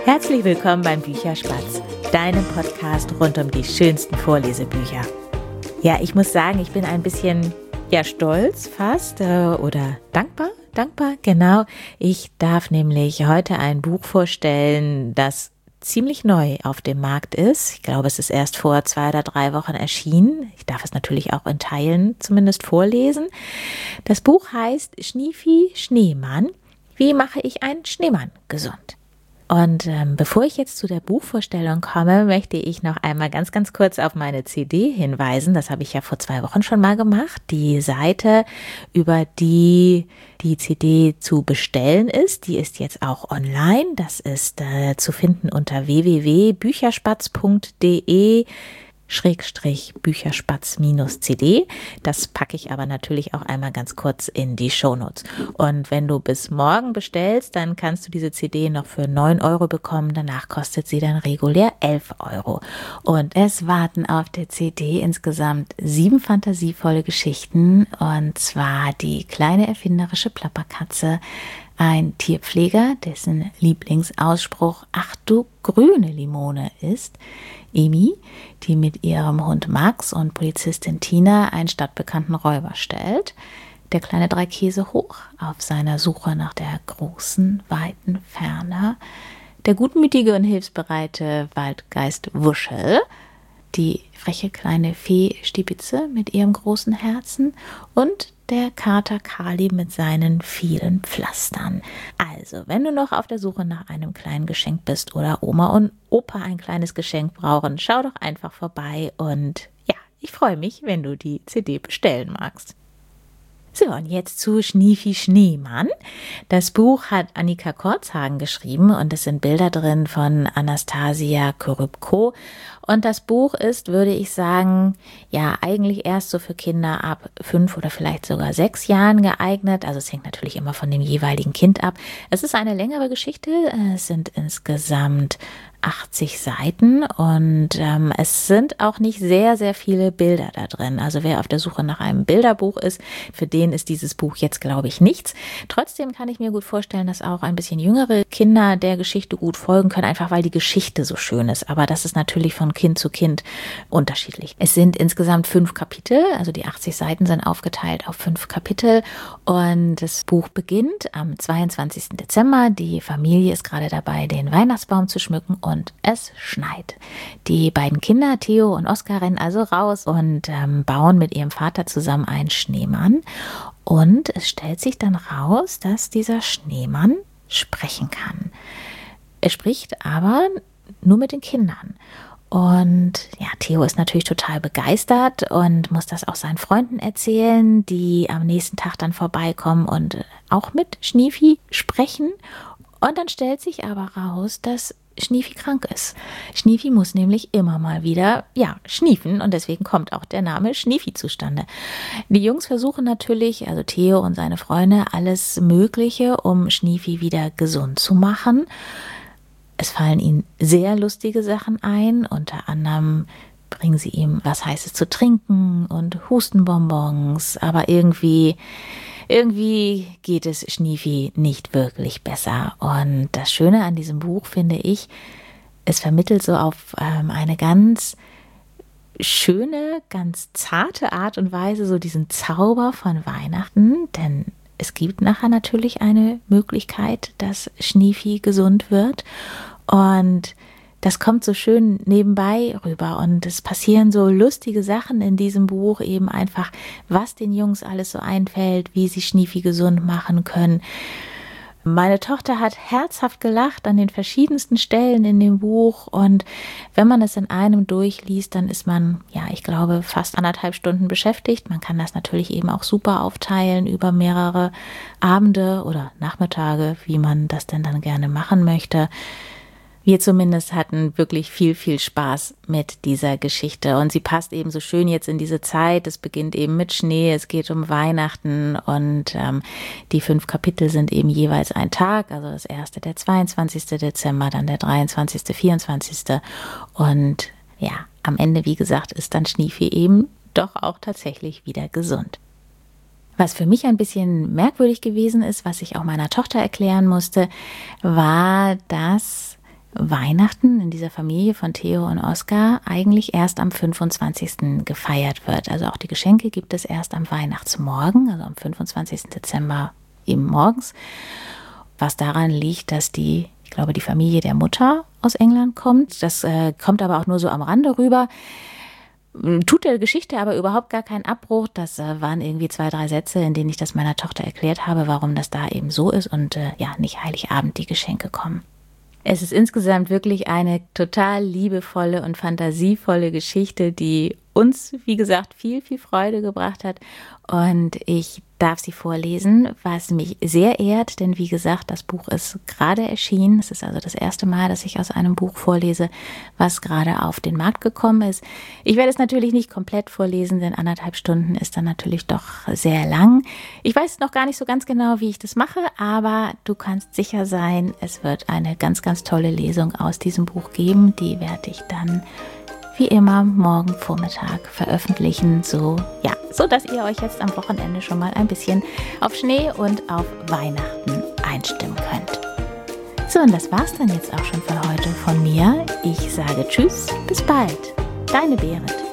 Herzlich willkommen beim Bücherspatz, deinem Podcast rund um die schönsten Vorlesebücher. Ja, ich muss sagen, ich bin ein bisschen stolz fast oder dankbar, genau. Ich darf nämlich heute ein Buch vorstellen, das ziemlich neu auf dem Markt ist. Ich glaube, es ist erst vor 2 oder 3 Wochen erschienen. Ich darf es natürlich auch in Teilen zumindest vorlesen. Das Buch heißt Schniefi Schneemann. Wie mache ich einen Schneemann gesund? Und bevor ich jetzt zu der Buchvorstellung komme, möchte ich noch einmal ganz kurz auf meine CD hinweisen. Das habe ich ja vor 2 Wochen schon mal gemacht. Die Seite, über die die CD zu bestellen ist, die ist jetzt auch online. Das ist zu finden unter www.bücherspatz.de /Bücherspatz-CD. Das packe ich aber natürlich auch einmal ganz kurz in die Shownotes. Und wenn du bis morgen bestellst, dann kannst du diese CD noch für 9 € bekommen. Danach kostet sie dann regulär 11 €. Und es warten auf der CD insgesamt 7 fantasievolle Geschichten. Und zwar die kleine erfinderische Plapperkatze, ein Tierpfleger, dessen Lieblingsausspruch „Ach du grüne Limone" ist, Emi, die mit ihrem Hund Max und Polizistin Tina einen stadtbekannten Räuber stellt, der kleine Dreikäsehoch auf seiner Suche nach der großen, weiten Ferne, der gutmütige und hilfsbereite Waldgeist Wuschel, die freche kleine Fee Stibitze mit ihrem großen Herzen und der Kater Kali mit seinen vielen Pflastern. Also, wenn du noch auf der Suche nach einem kleinen Geschenk bist oder Oma und Opa ein kleines Geschenk brauchen, schau doch einfach vorbei und ja, ich freue mich, wenn du die CD bestellen magst. So, und jetzt zu Schniefi Schneemann. Das Buch hat Annika Korzhagen geschrieben und es sind Bilder drin von Anastasia Korybko. Und das Buch ist, würde ich sagen, ja, eigentlich erst so für Kinder ab 5 oder vielleicht sogar 6 Jahren geeignet. Also es hängt natürlich immer von dem jeweiligen Kind ab. Es ist eine längere Geschichte. Es sind insgesamt 80 Seiten und es sind auch nicht sehr viele Bilder da drin. Also wer auf der Suche nach einem Bilderbuch ist, für den ist dieses Buch jetzt, glaube ich, nichts. Trotzdem kann ich mir gut vorstellen, dass auch ein bisschen jüngere Kinder der Geschichte gut folgen können, einfach weil die Geschichte so schön ist. Aber das ist natürlich von Kind zu Kind unterschiedlich. Es sind insgesamt 5 Kapitel, also die 80 Seiten sind aufgeteilt auf 5 Kapitel und das Buch beginnt am 22. Dezember. Die Familie ist gerade dabei, den Weihnachtsbaum zu schmücken und es schneit. Die beiden Kinder, Theo und Oskar, rennen also raus und bauen mit ihrem Vater zusammen einen Schneemann. Und es stellt sich dann raus, dass dieser Schneemann sprechen kann. Er spricht aber nur mit den Kindern. Und ja, Theo ist natürlich total begeistert und muss das auch seinen Freunden erzählen, die am nächsten Tag dann vorbeikommen und auch mit Schniefi sprechen. Und dann stellt sich aber raus, dass Schniefi krank ist. Schniefi muss nämlich immer mal wieder, schniefen und deswegen kommt auch der Name Schniefi zustande. Die Jungs versuchen natürlich, also Theo und seine Freunde, alles Mögliche, um Schniefi wieder gesund zu machen. Es fallen ihnen sehr lustige Sachen ein, unter anderem bringen sie ihm was Heißes zu trinken und Hustenbonbons, aber irgendwie geht es Schniefi nicht wirklich besser. Und das Schöne an diesem Buch finde ich, es vermittelt so auf eine ganz schöne, ganz zarte Art und Weise so diesen Zauber von Weihnachten, denn es gibt nachher natürlich eine Möglichkeit, dass Schniefi gesund wird und das kommt so schön nebenbei rüber und es passieren so lustige Sachen in diesem Buch, eben einfach, was den Jungs alles so einfällt, wie sie Schniefi gesund machen können. Meine Tochter hat herzhaft gelacht an den verschiedensten Stellen in dem Buch und wenn man es in einem durchliest, dann ist man, ich glaube, fast 1,5 Stunden beschäftigt. Man kann das natürlich eben auch super aufteilen über mehrere Abende oder Nachmittage, wie man das denn dann gerne machen möchte. Wir zumindest hatten wirklich viel Spaß mit dieser Geschichte und sie passt eben so schön jetzt in diese Zeit. Es beginnt eben mit Schnee, es geht um Weihnachten und die 5 Kapitel sind eben jeweils ein Tag, also das erste der 22. Dezember, dann der 23., 24. und am Ende, wie gesagt, ist dann Schniefi eben doch auch tatsächlich wieder gesund. Was für mich ein bisschen merkwürdig gewesen ist, was ich auch meiner Tochter erklären musste, war, dass Weihnachten in dieser Familie von Theo und Oskar eigentlich erst am 25. gefeiert wird. Also auch die Geschenke gibt es erst am Weihnachtsmorgen, also am 25. Dezember eben morgens. Was daran liegt, dass ich glaube, die Familie der Mutter aus England kommt. Das kommt aber auch nur so am Rande rüber. Tut der Geschichte aber überhaupt gar keinen Abbruch. Das waren irgendwie 2, 3 Sätze, in denen ich das meiner Tochter erklärt habe, warum das da eben so ist und nicht Heiligabend die Geschenke kommen. Es ist insgesamt wirklich eine total liebevolle und fantasievolle Geschichte, die uns, wie gesagt, viel, viel Freude gebracht hat. Und ich darf sie vorlesen, was mich sehr ehrt, denn wie gesagt, das Buch ist gerade erschienen. Es ist also das erste Mal, dass ich aus einem Buch vorlese, was gerade auf den Markt gekommen ist. Ich werde es natürlich nicht komplett vorlesen, denn 1,5 Stunden ist dann natürlich doch sehr lang. Ich weiß noch gar nicht so ganz genau, wie ich das mache, aber du kannst sicher sein, es wird eine ganz, ganz tolle Lesung aus diesem Buch geben. Die werde ich dann wie immer morgen Vormittag veröffentlichen, so dass ihr euch jetzt am Wochenende schon mal ein bisschen auf Schnee und auf Weihnachten einstimmen könnt. So, und das war's dann jetzt auch schon für heute von mir. Ich sage Tschüss, bis bald. Deine Berit.